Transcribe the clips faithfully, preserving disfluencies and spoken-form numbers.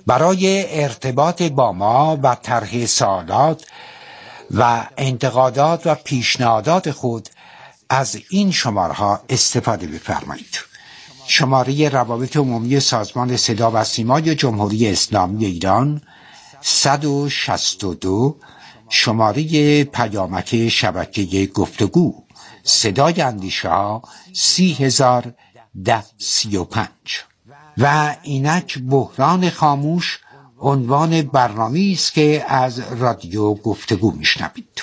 برای ارتباط با ما و طرح سوالات و انتقادات و پیشنهادات خود از این شماره‌ها استفاده بفرمایید. شماره روابط عمومی سازمان صدا و سیمای جمهوری اسلامی ایران صد و شصت و دو، شماره پیامک شبکه گفتگو صدای اندیشه ها سی هزار ده سی و پنج. و اینک بحران خاموش عنوان برنامه‌ای است که از رادیو گفتگو میشنوید.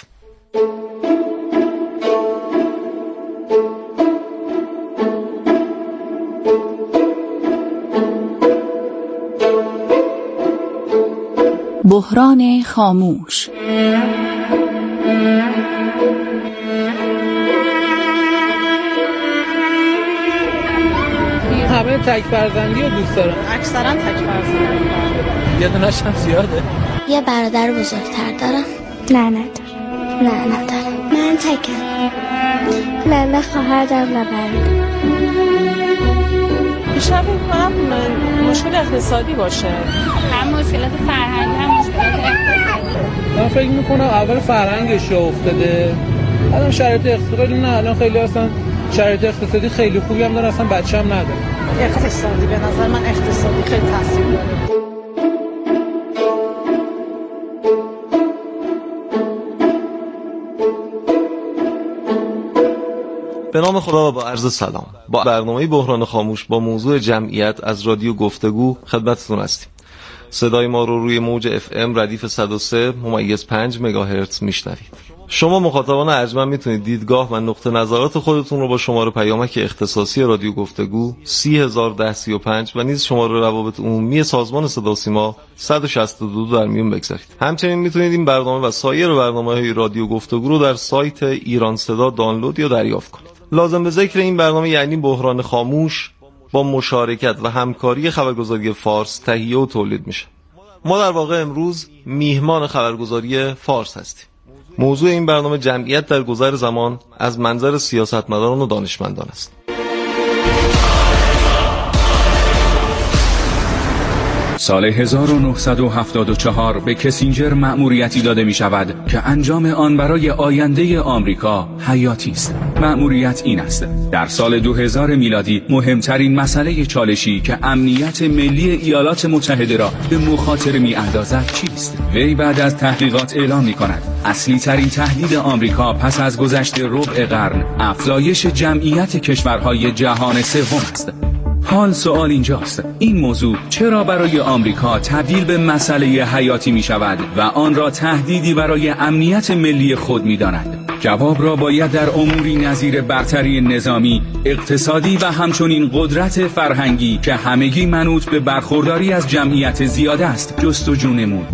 بحران خاموش. همه تک فرزندی رو دوست دارن. اکثرا تک فرزندی. یه دونش هم زیاده. یه برادر بزرگتر دارم. نه ندارم. نه ندارم. من تکم. نه نه خواهر دارم نه برادر. بیشتر فکر کنم مشکل اقتصادی باشه. هم مشکلات فرهنگی هم مشکلات اقتصادی. من فکر میکنم اول فرهنگش افتاده. الان شرایط اقتصادی نه، الان خیلی اصلا شرایط اقتصادی خیلی خوبی هم داره، اصلا بچه هم نداره. اقتصادی به نظر من اقتصادی خیلی تاثیر داره. به نام خدا و با عرض سلام، با برنامه بحران خاموش با موضوع جمعیت از رادیو گفتگو خدمتتون هستیم. صدای ما رو روی موج اف ام ردیف صد و سه ممیز پنج مگاهرتز میشنوید. شما مخاطبان ارجمند میتونید دیدگاه و نقطه نظرات خودتون رو با شماره پیامک اختصاصی رادیو گفتگو سی هزار ده سی و پنج و نیز شماره روابط عمومی سازمان صدا سیما صد و شصت و دو در میون بگذارید. همچنین میتونید این برنامه و سایر برنامه‌های رادیو گفتگو رو در سایت ایران صدا دانلود یا دریافت کنید. لازم به ذکر این برنامه یعنی بحران خاموش با مشارکت و همکاری خبرگزاری فارس تهیه و تولید میشه. ما در واقع امروز میهمان خبرگزاری فارس هستیم. موضوع این برنامه جمعیت در گذر زمان از منظر سیاستمداران و دانشمندان است. سال هزار و نهصد و هفتاد و چهار به کسینجر مأموریتی داده می شود که انجام آن برای آینده آمریکا حیاتی است. مأموریت این است: در سال دو هزار میلادی مهمترین مسئله چالشی که امنیت ملی ایالات متحده را به مخاطره می اندازد چیست؟ وی بعد از تحقیقات اعلام می کند اصلی ترین تهدید آمریکا پس از گذشت ربع قرن افزایش جمعیت کشورهای جهان سوم است. حال سوال اینجاست: این موضوع چرا برای آمریکا تبدیل به مسئله حیاتی می شود و آن را تهدیدی برای امنیت ملی خود می داند؟ جواب را باید در اموری نظیر برتری نظامی، اقتصادی و همچنین قدرت فرهنگی که همگی منوط به برخورداری از جمعیت زیاده است جستجو نمود.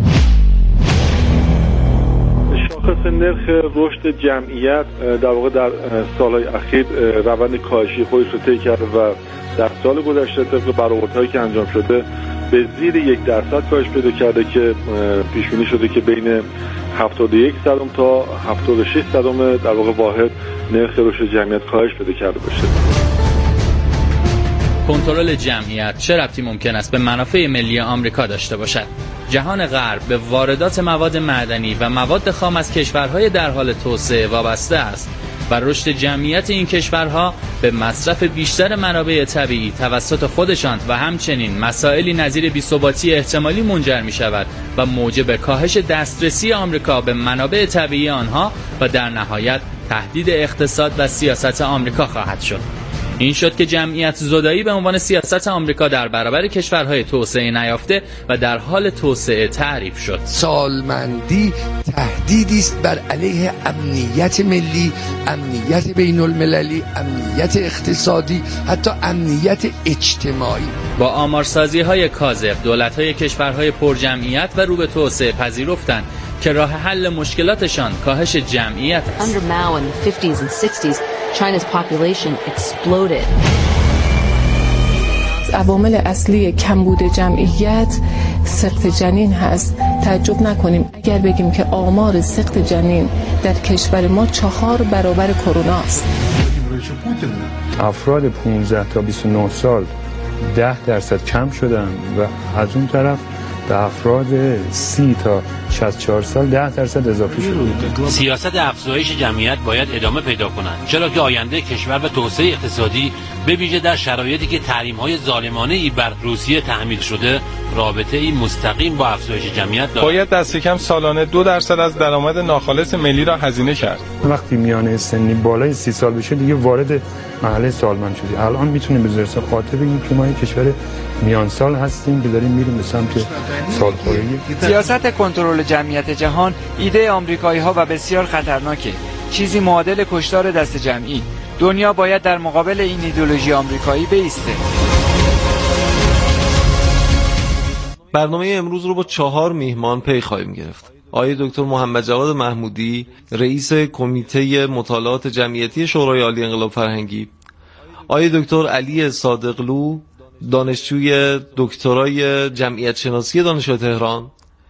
شاخص نرخ رشد جمعیت در واقع در سالهای اخیر روند کاهشی خودش رو طی کرده و در سال گذشته طبق برآوردهایی که انجام شده به زیر یک درصد کاهش پیدا کرده که پیش بینی شده که بین هفتاد و یک صدم تا هفتاد و شش صدم در واقع واحد نرخ رشد جمعیت کاهش پیدا کرده باشه. کنترل جمعیت چه ربطی ممکن است به منافع ملی آمریکا داشته باشد؟ جهان غرب به واردات مواد معدنی و مواد خام از کشورهای در حال توسعه وابسته است و رشد جمعیت این کشورها به مصرف بیشتر منابع طبیعی توسط خودشان و همچنین مسائلی نظیر بی‌ثباتی احتمالی منجر می شود و موجب کاهش دسترسی آمریکا به منابع طبیعی آنها و در نهایت تهدید اقتصاد و سیاست آمریکا خواهد شد. این شد که جمعیت زدایی به عنوان سیاست آمریکا در برابر کشورهای توسعه نیافته و در حال توسعه تعریف شد. سالمندی تهدیدی است بر علیه امنیت ملی، امنیت بین المللی، امنیت اقتصادی، حتی امنیت اجتماعی. با آمارسازی های کاذب دولت‌های کشورهای پرجمعیت و رو به توسعه پذیرفتند که راه حل مشکلاتشان کاهش جمعیت است. Under Mao in the fifties and sixties, China's population exploded. عوامل اصلی کمبود جمعیت سقط جنین هست. تعجب نکنیم اگر بگیم که آمار سقط جنین در کشور ما چهار برابر کرونا است. افراد پانزده تا بیست و نه سال ده درصد کم شدن و از اون طرف به افراد سی تا شصت و چهار سال ده درصد اضافه شده. سیاست افزایش جمعیت باید ادامه پیدا کند، چرا که آینده کشور و توسعه اقتصادی به ویژه در شرایطی که تحریم‌های ظالمانه ای بر روسیه تحمیل شده رابطه ای مستقیم با افزایش جمعیت دارد. باید دست کم سالانه دو درصد از درآمد ناخالص ملی را هزینه کرد. وقتی میانه سنی بالای سی سال بشه دیگه وارد مرحله سالمند شدی. الان میتونیم به زرس خاطر بگیم که ما یک کشور میان سال هستیم که داریم میریم به سمت سالخوری. سیاست کنترل جمعیت جهان ایده آمریکایی‌ها و بسیار خطرناکه. چیزی معادل کشتار دست جمعی. دنیا باید در مقابل این ایدئولوژی آمریکایی بایسته. برنامه امروز رو با چهار میهمان پی خواهیم گرفت. آقای دکتر محمد جواد محمودی، رئیس کمیته مطالعات جمعیتی شورای عالی انقلاب فرهنگی، آقای دکتر علی صادقلو، دانشجوی دکترای جمعیت شناسی دانشگاه تهران،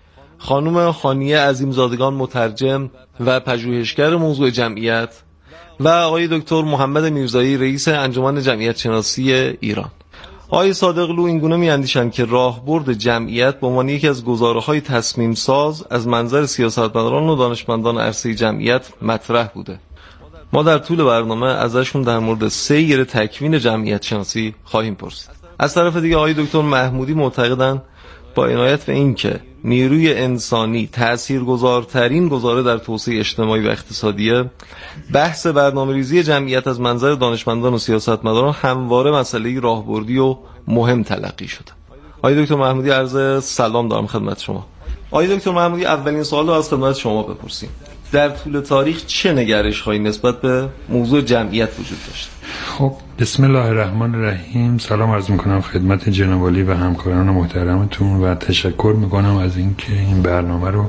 خانم خانیه عظیمزادگان، مترجم و پژوهشگر موضوع جمعیت، و آقای دکتر محمد میرزایی، رئیس انجمن جمعیت شناسی ایران. آقای صادقلو اینگونه می‌اندیشند که راهبرد جمعیت به عنوان یکی از گزاره‌های تصمیم ساز از منظر سیاستمداران و دانشمندان عرصه جمعیت مطرح بوده. ما در طول برنامه ازشون در مورد سیر تکوین جمعیت شناسی خواهیم پرسید. از طرف دیگه آقای دکتر محمودی معتقدند با عنایت به این که نیروی انسانی تاثیرگذارترین گزاره در توسعه اجتماعی و اقتصادیه، بحث برنامه‌ریزی جمعیت از منظر دانشمندان و سیاستمداران همواره مسئله راهبردی و مهم تلقی شده. آقای دکتر محمودی، عرض سلام دارم خدمت شما. آقای دکتر محمودی، اولین سوال رو از خدمت شما بپرسیم. در طول تاریخ چه نگرش‌هایی نسبت به موضوع جمعیت وجود داشت؟ خب بسم الله الرحمن الرحیم. سلام عرض میکنم خدمت جناب عالی و همکاران محترمتون و تشکر میکنم از اینکه این برنامه رو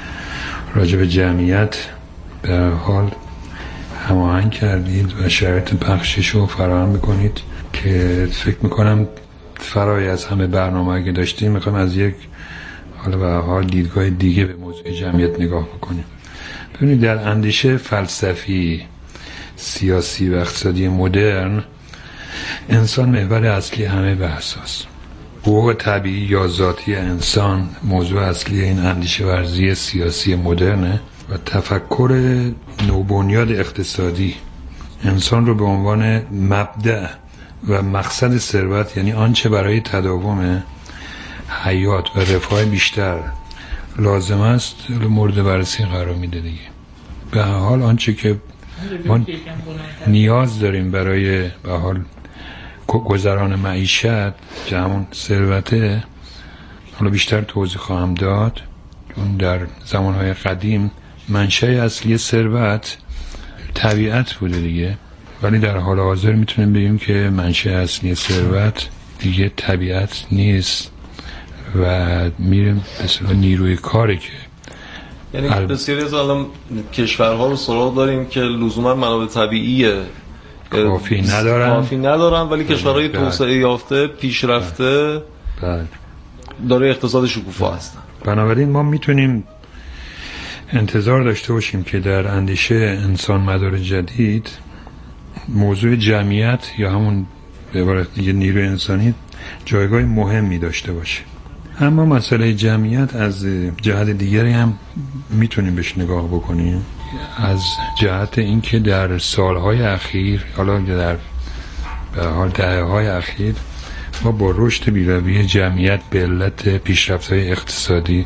راجع به جمعیت به حال هماهنگ کردید و شرایط پخشش رو فراهم میکنید که فکر میکنم فرای از همه برنامه که داشتیم میخوام از یک حالا به حال دیدگاه دیگه به موضوع جمعیت نگاه بکنیم. ببینید در اندیشه فلسفی، سیاسی و اقتصادی مدرن انسان محور اصلی همه بحث است. حقوق طبیعی یا ذاتی انسان موضوع اصلی این اندیشه ورزی سیاسی مدرنه و تفکر نوبنیاد اقتصادی انسان رو به عنوان مبدأ و مقصد ثروت، یعنی آنچه برای تداوم حیات و رفاه بیشتر لازم است، مورد بررسی قرار میده دیگه. به هر حال آنچه که ما نیاز داریم برای به حال گذران معیشت، همون ثروته، حالا بیشتر توضیح خواهم داد. چون در زمانهای قدیم منشأ اصلی ثروت طبیعت بوده دیگه، ولی در حال حاضر میتونیم بگیم که منشأ اصلی ثروت دیگه طبیعت نیست و میریم به نیروی کاری که یعنی بسیاری از الان کشورها رو سراغ داریم که لزوما منابع طبیعی کافی ندارن کافی ندارن ولی کشورهای توسعه یافته پیشرفته داره اقتصاد شکوفا هستن. بنابراین ما میتونیم انتظار داشته باشیم که در اندیشه انسان مدار جدید موضوع جمعیت یا همون به عبارت دیگه نیروی انسانی جایگاه مهمی داشته باشه. اما مسئله جمعیت از جهت دیگری هم میتونیم بهش نگاه بکنیم، از جهت اینکه در سالهای اخیر، حالا در به حال دهه‌های اخیر، ما با رشد بی‌رویه جمعیت به علت پیشرفت‌های اقتصادی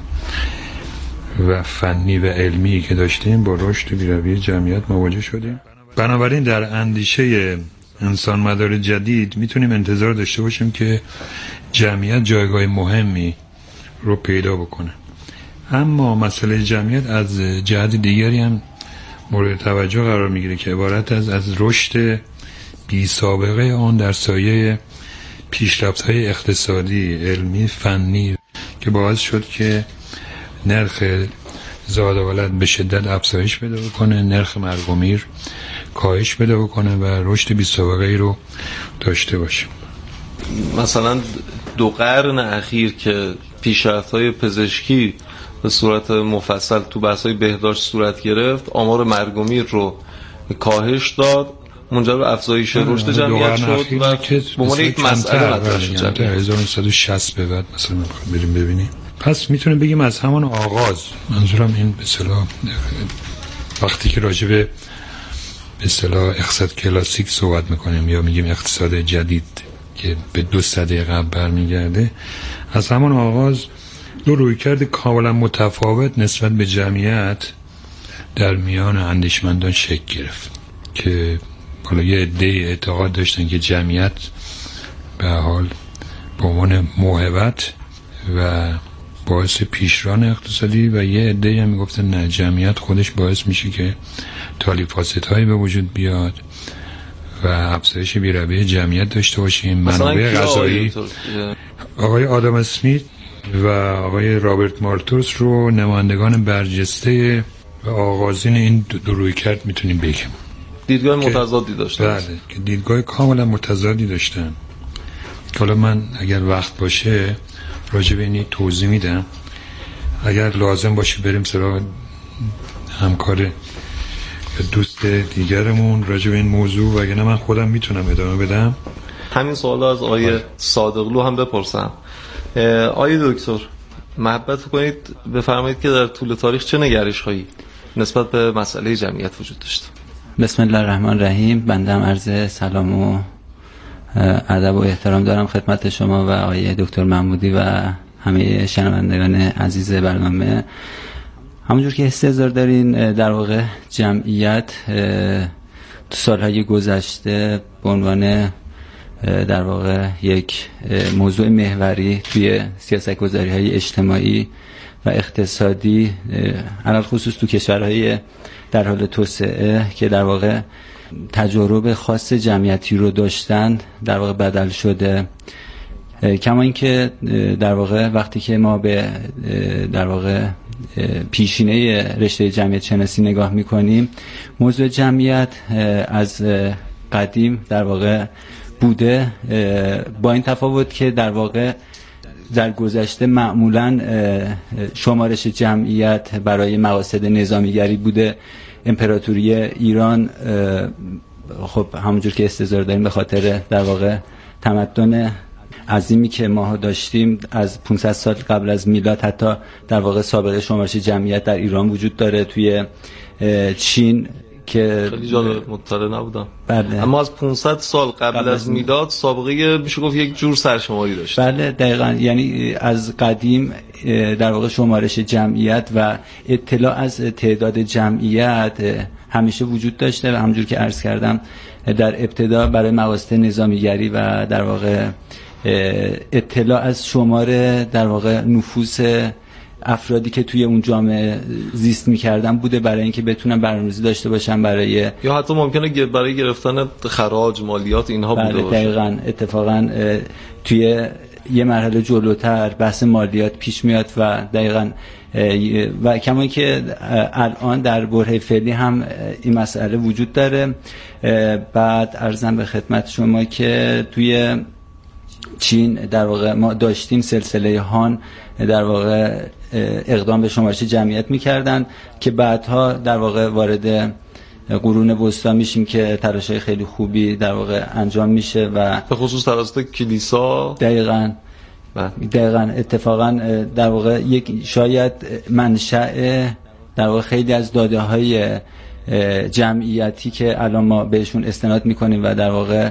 و فنی و علمی که داشتیم با رشد بی‌رویه جمعیت مواجه شدیم. بنابراین در اندیشه انسان مدار جدید میتونیم انتظار داشته باشیم که جمعیت جایگاه مهمی رو پیدا بکنه. اما مسئله جمعیت از جهت دیگری هم مورد توجه قرار میگیره که عبارت از از رشد بی سابقه آن در سایه پیشرفت‌های اقتصادی، علمی، فنی که باعث شد که نرخ زاد و ولد به شدت افزایش پیدا بکنه، نرخ مرگ و میر کاهش پیدا بکنه و رشد بی سابقه ای رو داشته باشه. مثلا دو قرن اخیر که پیشرفت‌های پزشکی به صورت مفصل تو بحث‌های بهداشت صورت گرفت، آمار مرگ و میر رو کاهش داد، منجر به افزایش رشد جمعیت شد و به عنوان یک مسئله مطرح شد. هزار و نهصد و شصت به بعد مثلا بریم ببینیم. پس میتونیم بگیم از همان آغاز، منظورم این به اصطلاح وقتی که راجع به به اصطلاح اقتصاد کلاسیک صحبت میکنیم یا میگیم اقتصاد جدید که به دو سده قبل برمیگرده، از همان آغاز دو رویکرد کاملا متفاوت نسبت به جمعیت در میان اندیشمندان شکل گرفت که حالا یه عده اعتقاد داشتن که جمعیت به حال به عنوان موهبت و باعث پیشران اقتصادی و یه عده هم میگفتن نه، جمعیت خودش باعث میشه که تالیف فاسدهایی به وجود بیاد و افزایش بی‌رویه جمعیت داشته باشیم. منابع غذایی آقای آدم اسمیت و آقای رابرت مالتوس رو نمایندگان برجسته و آغازین این دو رویکرد میتونیم بگیم. دیدگاه متضادی داشتن. بله، که دیدگاه کاملا متضادی داشتن. حالا من اگر وقت باشه راجع به اینی توضیح میدم، اگر لازم باشه بریم سراغ همکار دوست دیگرمون راجع به این موضوع، وگرنه من خودم میتونم ادامه بدم. همین سوال از آیه صادقلو هم بپرسم. آیه دکتر محبت کنید بفرمایید که در طول تاریخ چه نگرش هایی نسبت به مسئله جمعیت وجود داشت؟ بسم الله الرحمن الرحیم. بنده هم عرض سلام و ادب و احترام دارم خدمت شما و آقای دکتر محمودی و همه شنوندگان عزیز برنامه. همونجور که استحضار دارین، در واقع جمعیت تو سالهای گذشته به عنوان در واقع یک موضوع محوری توی سیاست‌گذاری های اجتماعی و اقتصادی، علل خصوص تو کشورهای در حال توسعه که در واقع تجربه خاص جمعیتی رو داشتن، در واقع بدل شده. کما اینکه در واقع وقتی که ما به در واقع پیشینه رشته جمعیت شناسی نگاه میکنیم، موضوع جمعیت از قدیم در واقع بوده، با این تفاوت که در واقع در گذشته معمولا شمارش جمعیت برای مقاصد نظامیگری بوده. امپراتوری ایران خب همونجور که استحضار داریم به خاطر در واقع تمدن عظیمی که ما داشتیم از پانصد سال قبل از میلاد، حتی در واقع سابقه شمارش جمعیت در ایران وجود داره. توی چین که خیلی جالب مطلع نبودم. بله. اما از پانصد سال قبل, قبل از میلاد سابقه میشه گفت یک جور سرشماری داشت. بله دقیقاً، یعنی از قدیم در واقع شمارش جمعیت و اطلاع از تعداد جمعیت همیشه وجود داشته و همونجور که عرض کردم در ابتدا برای مقاصد نظامیگری و در واقع اطلاع از شمار در واقع نفوذ افرادی که توی اون جامعه زیست می‌کردن بوده، برای اینکه بتونن برنامه‌ریزی داشته باشن برای یا حتی ممکنه برای گرفتن خراج، مالیات اینها بوده باشه. دقیقاً. اتفاقاً توی یه مرحله جلوتر بحث مالیات پیش میاد و دقیقاً و کما که الان در برهه فعلی هم این مسئله وجود داره. بعد عرضم به خدمت شما که توی چین در واقع ما داشتیم سلسله هان در واقع اقدام به شمارش جمعیت میکردن که بعدها در واقع وارد قرون وسطا میشیم که تلاش‌های خیلی خوبی در واقع انجام میشه و به خصوص توسط کلیسا. دقیقاً دقیقاً اتفاقاً در واقع یک شاید منشأ در واقع خیلی از داده‌های جمعیتی که الان ما بهشون استناد میکنیم و در واقع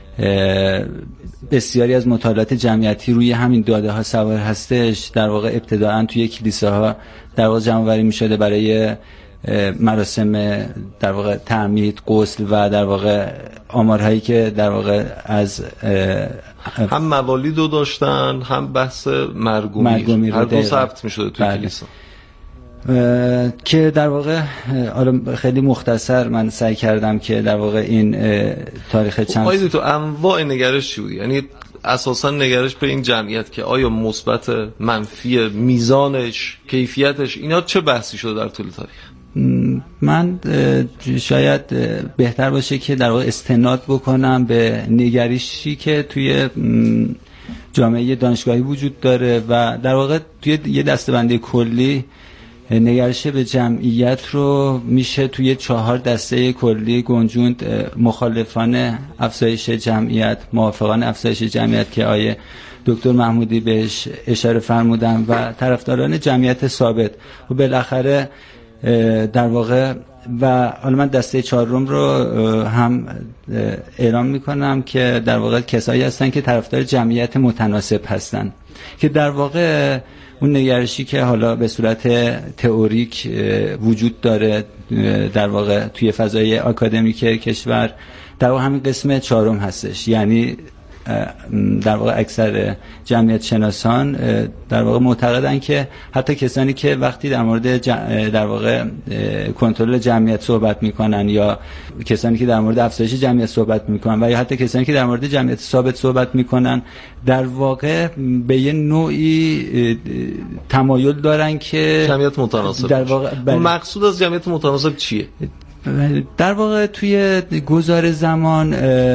بسیاری از مطالعات جمعیتی روی همین داده ها سوار هستش، در واقع ابتداعاً توی کلیساها در واقع جمع‌آوری می‌شده برای مراسم در واقع تعمید، غسل و در واقع آمارهایی که در واقع از هم موالید رو داشتن هم بحث مرگومیر هر دو ثبت می‌شده توی کلیسا که در واقع حالا خیلی مختصر من سعی کردم که در واقع این تاریخ چند آیا تو انواع نگرش چی بود؟ یعنی اساسا نگرش به این جمعیت که آیا مثبت، منفی، میزانش، کیفیتش، اینا چه بحثی شده در طول تاریخ؟ من شاید بهتر باشه که در واقع استناد بکنم به نگرشی که توی جامعه دانشگاهی وجود داره و در واقع توی یه دسته‌بندی کلی نگرش به جمعیت رو میشه توی چهار دسته کلی گنجوند: مخالفان افزایش جمعیت، موافقان افزایش جمعیت که آیه دکتر محمودی بهش اشاره فرمودن و طرفداران جمعیت ثابت و بالاخره در واقع و حالا من دسته چهارم رو هم اعلام میکنم که در واقع کسایی هستن که طرفدار جمعیت متناسب هستن که در واقع اون نگرشی که حالا به صورت تئوریک وجود داره در واقع توی فضای آکادمیک کشور در واقع همین قسم چهارم هستش. یعنی در واقع اکثر جمعیت شناسان در واقع معتقدن که حتی کسانی که وقتی در مورد در واقع کنترل جمعیت صحبت میکنن یا کسانی که در مورد افزایش جمعیت صحبت میکنن و یا حتی کسانی که در مورد جمعیت ثابت صحبت میکنن در واقع به یه نوعی تمایل دارن که جمعیت متناسب در واقع بل... مقصود از جمعیت متناسب چیه؟ در واقع توی گذار زمان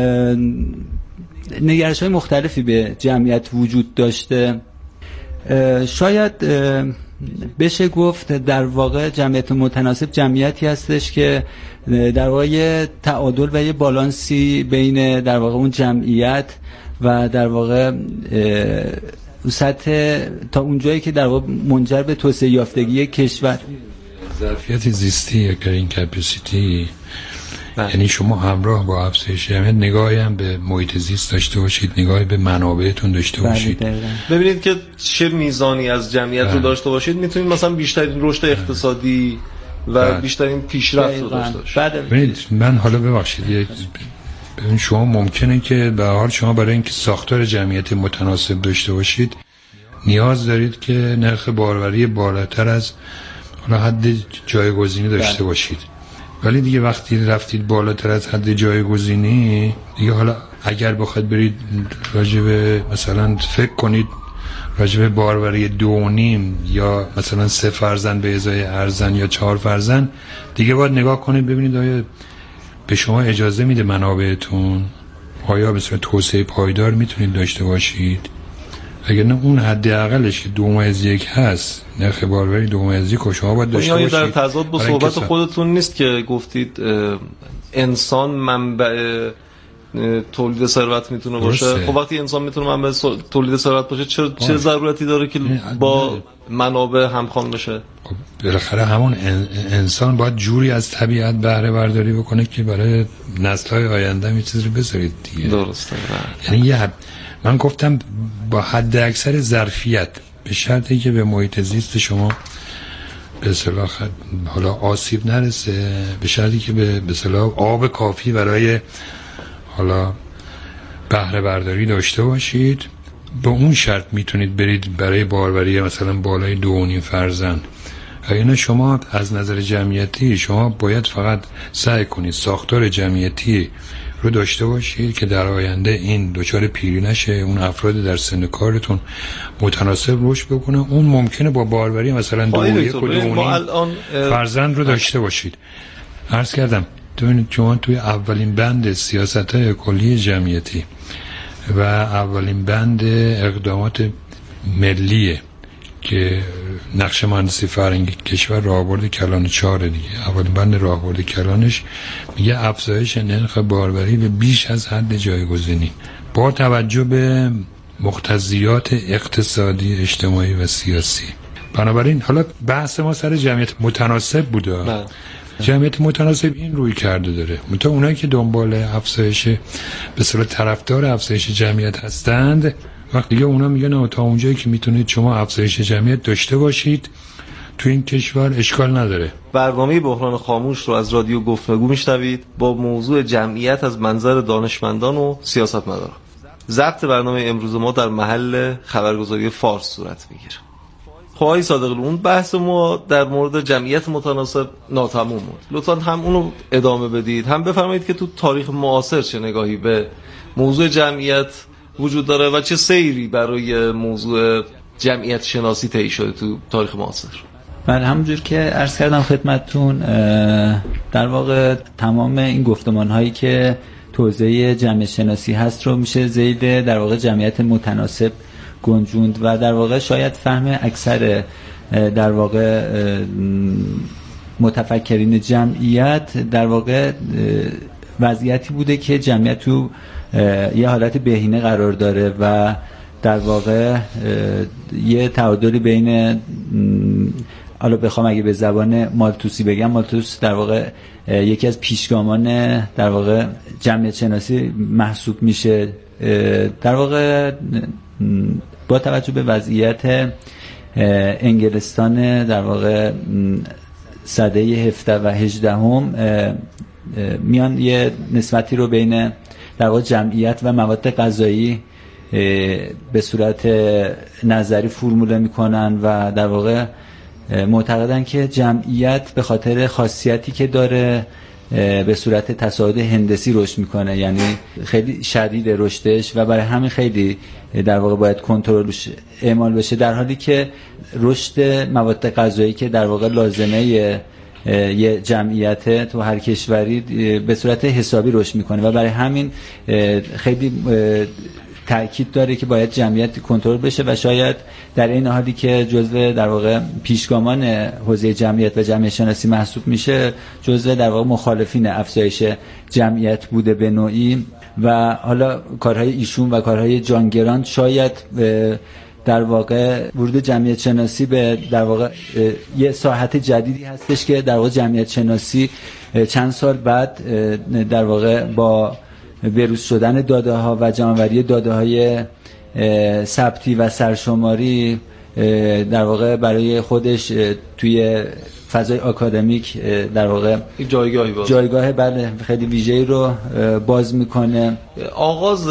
نگرش های مختلفی به جمعیت وجود داشته. شاید بشه گفت در واقع جمعیت متناسب جمعیتی هستش که در واقع تعادل و یه بالانسی بین در واقع اون جمعیت و در واقع سطح تا اونجایی که در واقع منجر به توسعه یافتگی کشور ظرفیت زیستی یا کرین کپاسیتی. یعنی شما همراه با افزایش جمعیت نگاهی هم به محیط زیست داشته باشید، نگاهی به منابعتون داشته باشید. ببینید که چه میزانی از جمعیت رو داشته باشید میتونید مثلا بیشترین رشد اقتصادی و بله. بیشترین پیشرفت رو داشته باشید. ببینید من حالا ببخشید یک ببین شما ممکنه که به هر حال شما برای اینکه ساختار جمعیت متناسب داشته باشید نیاز دارید که نرخ باروری بالاتر از حالا حد جایگزینی داشته بله. باشید. ولی دیگه وقتی رفتید بالاتر از حد جایگزینی دیگه حالا اگر بخواید برید راجب مثلا فکر کنید راجب باروری دو و نیم یا مثلا سه فرزند به ازای ارزن یا چهار فرزند دیگه باید نگاه کنید ببینید آیا به شما اجازه میده منابعتون، آیا به صورت توسعه پایدار میتونید داشته باشید. اگر نه اون حد اقلش که دو از یک هست نرخ باروری دو از یک شما باید داشته باشید. در تضاد با صحبت خودتون نیست که گفتید انسان منبع تولید ثروت میتونه باشه؟ خب وقتی انسان میتونه منبع تولید ثروت باشه چه چه ضرورتی داره که با منابع همخوان بشه؟ خب بالاخره همون انسان باید جوری از طبیعت بهره برداری بکنه که برای نسل‌های آینده می چیزی بذارید دیگه. درسته. یعنی یه من گفتم با حد اکثر ظرفیت به شرطی که به محیط زیست شما به اصطلاح حالا آسیب نرسه، به شرطی که به به اصطلاح آب کافی برای حالا بهره برداری داشته باشید، با اون شرط میتونید برید برای باروری مثلا بالای دو و نیم فرزند. اگر شما از نظر جمعیتی شما باید فقط سعی کنید ساختار جمعیتی رو داشته باشید که در آینده این دچار پیری نشه، اون افراد در سن کارتون متناسب رشد بکنه. اون ممکنه با باروری مثلا دو و یک و دو و نیم فرزند رو داشته باشید. عرض کردم ببینید شما توی اولین بند سیاست‌های کلی جمعیتی و اولین بند اقدامات ملیه که نقش مهندسی فرهنگی کشور راهبرد کلان چهاره دیگه، اولین بند راهبرد کلانش میگه افزایش نرخ باروری به بیش از حد جایگزینی با توجه به مقتضیات اقتصادی، اجتماعی و سیاسی. بنابراین حالا بحث ما سر جمعیت متناسب بوده. جمعیت متناسب این روی کرده داره. منتها اونایی که دنبال افزایش به اصطلاح طرفدار افزایش جمعیت هستند وقتی دیگه اونا میگن تا اونجایی که میتونید شما افزایش جمعیت داشته باشید تو این کشور اشکال نداره. برنامه بحران خاموش رو از رادیو گفتگو میشنوید با موضوع جمعیت از منظر دانشمندان و سیاستمداران. ضبط برنامه امروز ما در محل خبرگزاری فارس صورت میگیره. خب آقای صادقلو، اون بحث ما در مورد جمعیت متناسب ناتمام بود. لطفاً هم اونو ادامه بدید، هم بفرمایید که تو تاریخ معاصر چه نگاهی به موضوع جمعیت وجود داره و چه سیری برای موضوع جمعیت شناسی طی شده تو تاریخ معاصر. بله، همونجور که عرض کردم خدمتتون، در واقع تمام این گفتمان هایی که توزیع جمعیت شناسی هست رو میشه زید در واقع جمعیت متناسب گنجوند و در واقع شاید فهم اکثر در واقع متفکرین جمعیت در واقع وضعیتی بوده که جمعیت تو یه حالت بهینه قرار داره و در واقع یه تعادلی بین، حالا بخوام اگه به زبان مالتوسی بگم، مالتوس در واقع یکی از پیشگامان در واقع جمعیت شناسی محسوب میشه. در واقع با توجه به وضعیت انگلستان در واقع سده هفده و هجدهم میان یه نسبتی رو بین در واقع جمعیت و مواد غذایی به صورت نظری فرموله میکنن و در واقع معتقدن که جمعیت به خاطر خاصیتی که داره به صورت تصاعد هندسی رشد میکنه، یعنی خیلی شدید رشدش و برای همین خیلی در واقع باید کنترلش اعمال بشه، در حالی که رشد مواد غذایی که در واقع لازمه یه جمعیت تو هر کشوری به صورت حسابی رشد میکنه و برای همین خیلی تأکید داره که باید جمعیت کنترل بشه و شاید در این حالی که جزء در واقع پیشگامان حوزه جمعیت و جمعیت شناسی محسوب میشه، جزء در واقع مخالفین افزایش جمعیت بوده به نوعی و حالا کارهای ایشون و کارهای جان گرانت شاید در واقع ورود جمعیت شناسی به در واقع یه ساحت جدیدی هستش که در واقع جمعیت شناسی چند سال بعد در واقع با بروز شدن داده ها و جمع‌آوری داده های ثبتی و سرشماری در واقع برای خودش توی فضای آکادمیک در واقع جایگاهی باز جایگاه بله خیلی ویژه‌ای رو باز میکنه. آغاز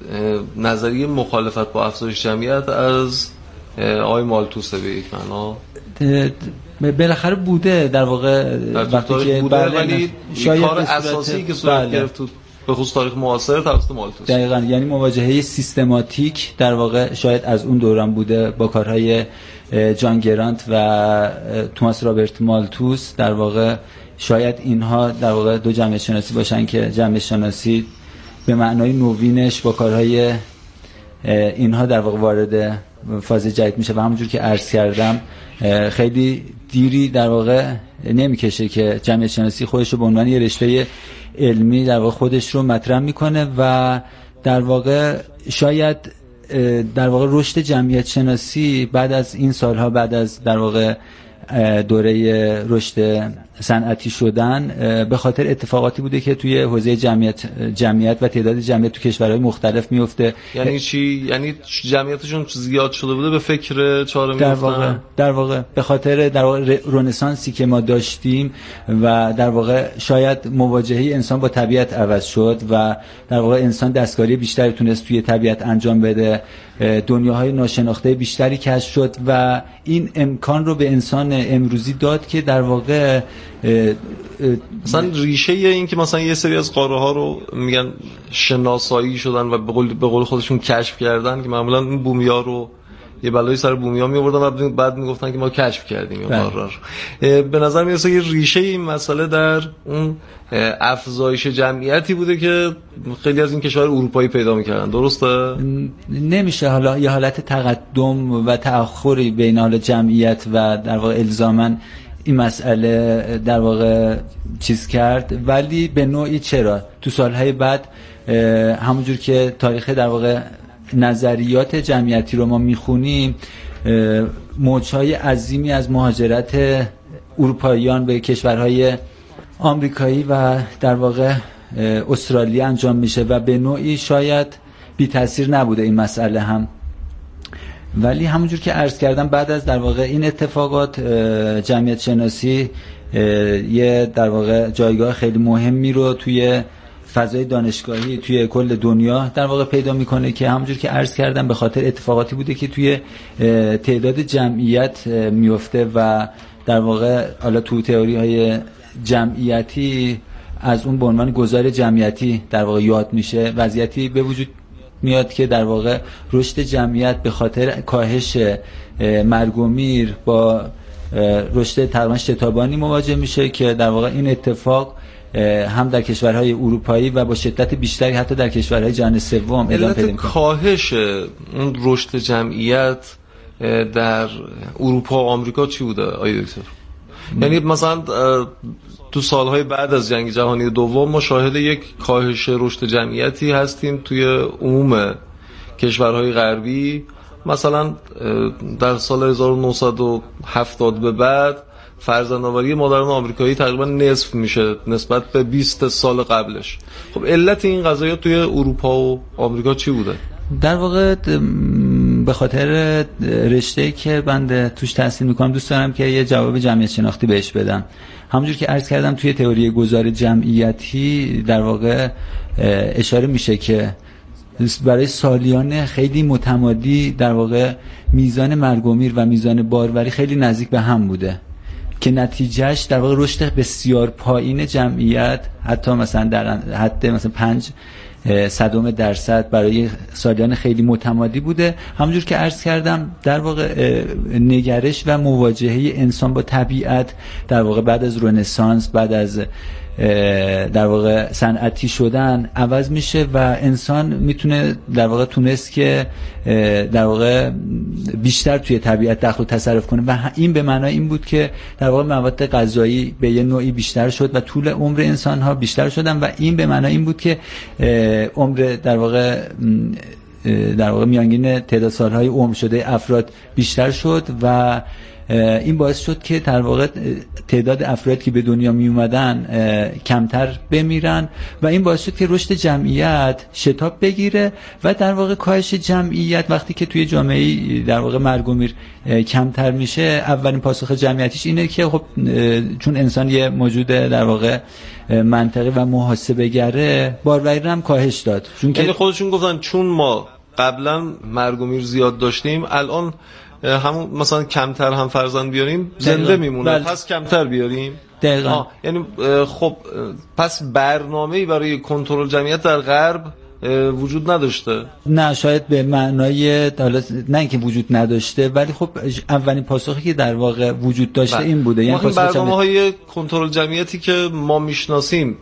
نظریه مخالفت با افزایش جمعیت از آقای مالتوس به یک معنا بالاخره بوده در واقع وقتی که بوده، ولی شاید کار اساسی که صورت بله. گرفت به خصوص تاریخ معاصر توسط مالتوس. دقیقاً، یعنی مواجهه سیستماتیک در واقع شاید از اون دوران بوده با کارهای جان گرانت و توماس رابرت مالتوس. در واقع شاید اینها در واقع دو جمعیت شناسی باشن که جمعیت شناسی به معنای نوینش با کارهای اینها در واقع وارد فاز جدید میشه و همونجور که عرض کردم خیلی دیری در واقع نمیکشه که جمعیت شناسی خودش رو به عنوان یه رشته علمی در واقع خودش رو مطرح میکنه و در واقع شاید در واقع رشد جمعیت شناسی بعد از این سالها، بعد از در واقع دوره رشد صنعتی شدن، به خاطر اتفاقاتی بوده که توی حوزه جمعیت جمعیت و تعداد جمعیت تو کشورهای مختلف میفته. یعنی چی؟ یعنی جمعیتشون زیاد شده بوده به فکر چهارم در واقع در واقع به خاطر در واقع رنسانسی که ما داشتیم و در واقع شاید مواجهه انسان با طبیعت عوض شد و در واقع انسان دستکاری بیشتری تونست توی طبیعت انجام بده، دنیاهای ناشناخته بیشتری کشف شد و این امکان رو به انسان امروزی داد که در واقع مثلا ریشه این که مثلا یه سری از قاره ها رو میگن شناسایی شدن و به قول به قول خودشون کشف کردن، که معمولا این بومیا رو یه بلایی سر بومیا میآوردن و بعد میگفتن که ما کشف کردیم این قاره رو. به نظر میرسه یه ریشه این مسئله در اون افزایش جمعیتی بوده که خیلی از این کشور اروپایی پیدا میکردن. درسته؟ نمیشه حالا یه حالت تقدم و تأخری بین حال جمعیت و در واقع الزاماً این مسئله در واقع چیز کرد، ولی به نوعی چرا تو سالهای بعد همونجور که تاریخ در واقع نظریات جمعیتی رو ما میخونیم، موجهای عظیمی از مهاجرت اروپاییان به کشورهای آمریکایی و در واقع استرالیا انجام میشه و به نوعی شاید بی تاثیر نبوده این مسئله هم. ولی همونجور که عرض کردم بعد از در واقع این اتفاقات جمعیت شناسی یه در واقع جایگاه خیلی مهمی رو توی فضای دانشگاهی توی کل دنیا در واقع پیدا میکنه که همونجور که عرض کردم به خاطر اتفاقاتی بوده که توی تعداد جمعیت میفته و در واقع حالا تو تئوری های جمعیتی از اون به عنوان گذار جمعیتی در واقع یاد میشه، وضعیتی به وجود میاد که در واقع رشد جمعیت به خاطر کاهش مرگ و میر با رشد تقریبا شتابانی مواجه میشه که در واقع این اتفاق هم در کشورهای اروپایی و با شدت بیشتری حتی در کشورهای جهان سوم ادامه پیدا میکنه. کاهش اون رشد جمعیت در اروپا و آمریکا چی بوده آقای دکتر؟ یعنی مثلا تو سالهای بعد از جنگ جهانی دوم ما شاهد یک کاهش رشد جمعیتی هستیم توی عموم کشورهای غربی مثلا در سال هزار و نهصد و هفتاد به بعد فرزندآوری مادران آمریکایی تقریبا نصف میشه نسبت به بیست سال قبلش. خب علت این قضایا توی اروپا و آمریکا چی بوده؟ در واقع به خاطر رشته‌ای که من توش تحصیل میکنم دوست دارم که یه جواب جمعیت شناختی بهش بدم. همونجور که عرض کردم توی تئوری گذار جمعیتی در واقع اشاره میشه که برای سالیان خیلی متمادی در واقع میزان مرگ و میر و میزان باروری خیلی نزدیک به هم بوده که نتیجهش در واقع رشد بسیار پایین جمعیت حتی مثلا در حد مثلا پنج صدم درصد برای سالیان خیلی متمادی بوده. همونجور که عرض کردم در واقع نگرش و مواجهه انسان با طبیعت در واقع بعد از رنسانس بعد از در واقع صنعتی شدن عوض میشه و انسان میتونه در واقع تونست که در واقع بیشتر توی طبیعت دخل و تصرف کنه و این به معنای این بود که در واقع مواد غذایی به یه نوعی بیشتر شد و طول عمر انسان ها بیشتر شدن و این به معنای این بود که عمر در واقع در واقع میانگین تعداد سالهای عمر شده افراد بیشتر شد و این باعث شد که در واقع تعداد افرادی که به دنیا می اومدن کمتر بمیرن و این باعث شد که رشد جمعیت شتاب بگیره و در واقع کاهش جمعیت وقتی که توی جامعه در واقع مرگ و میر کمتر میشه اولین پاسخ جمعیتیش اینه که خب چون انسان یه موجود در واقع منطقی و محاسبه گره باروری هم کاهش داد. چون یعنی خودشون گفتن چون ما قبلا مرگ و میر زیاد داشتیم الان همون مثلا کمتر هم فرزند بیاریم زنده میمونه بله. پس کمتر بیاریم دقیقاً. یعنی خب پس برنامه‌ای برای کنترل جمعیت در غرب وجود نداشته؟ نه شاید به معنای نه اینکه وجود نداشته ولی خب اولین پاسخی که در واقع وجود داشته بله. این بوده. یعنی برنامه‌های کنترل جمعیتی که ما میشناسیم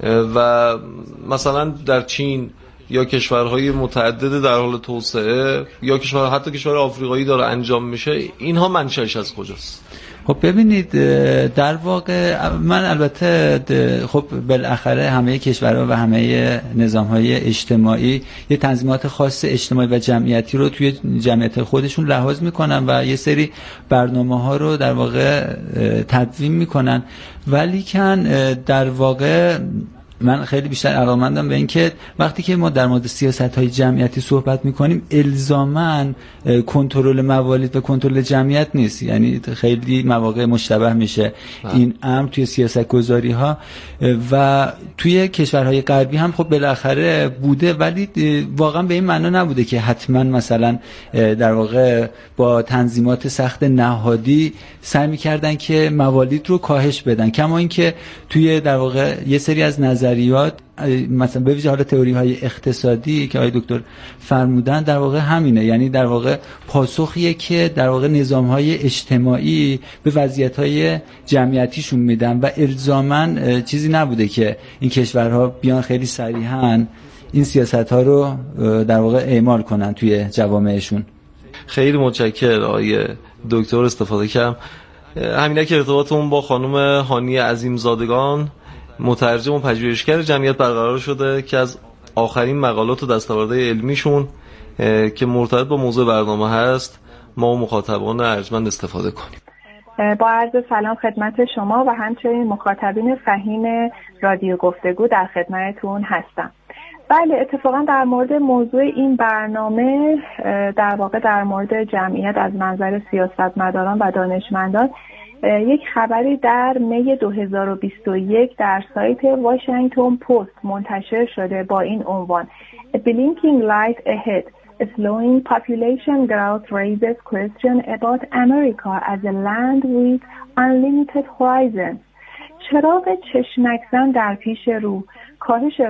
و مثلا در چین یا کشورهای متعدد در حال توسعه یا کشور حتی کشور آفریقایی داره انجام میشه اینها منشأش از کجاست؟ خب ببینید در واقع من البته خب بالاخره همه کشورها و همه نظام‌های اجتماعی یه تنظیمات خاص اجتماعی و جمعیتی رو توی جمعیت خودشون لحاظ میکنن و یه سری برنامه‌ها رو در واقع تدوین میکنن ولی کن در واقع من خیلی بیشتر علاقه‌مندم به این که وقتی که ما در مورد سیاست‌های جمعیتی صحبت می‌کنیم الزاماً کنترل موالید و کنترل جمعیت نیست. یعنی خیلی مواقع مشتبه میشه ها. این امر توی سیاست‌گذاری‌ها و توی کشورهای غربی هم خب بالاخره بوده ولی واقعا به این معنا نبوده که حتما مثلا در واقع با تنظیمات سخت نهادی سعی می‌کردن که موالید رو کاهش بدن. کما اینکه توی در واقع یه سری از نظر مثلا به ویژه حالا تئوری های اقتصادی که آقای دکتر فرمودن در واقع همینه. یعنی در واقع پاسخیه که در واقع نظام های اجتماعی به وضعیت های جمعیتیشون میدن و الزاماً چیزی نبوده که این کشورها بیان خیلی صریحاً این سیاست ها رو در واقع اعمال کنن توی جوامعشون. خیلی متشکرم آقای دکتر استفاده کردم. همینه که ارتباطمون با خانم هانی عظیمزادگان مترجم و پژوهشگر جمعیت برقرار شده که از آخرین مقالات و دستاوردهای علمیشون که مرتبط با موضوع برنامه هست ما و مخاطبان ارجمند استفاده کنیم. با عرض سلام خدمت شما و همچنین مخاطبین فهیم رادیو گفتگو در خدمتتون هستم. بله اتفاقا در مورد موضوع این برنامه در واقع در مورد جمعیت از منظر سیاستمداران و دانشمندان یک خبری در می دو هزار و بیست و یک در سایت واشنگتن پست منتشر شده با این عنوان A blinking light ahead. A slowing population growth raises question about America as a land with unlimited horizons. چراغ چشمک‌زن در پیش رو، کاهش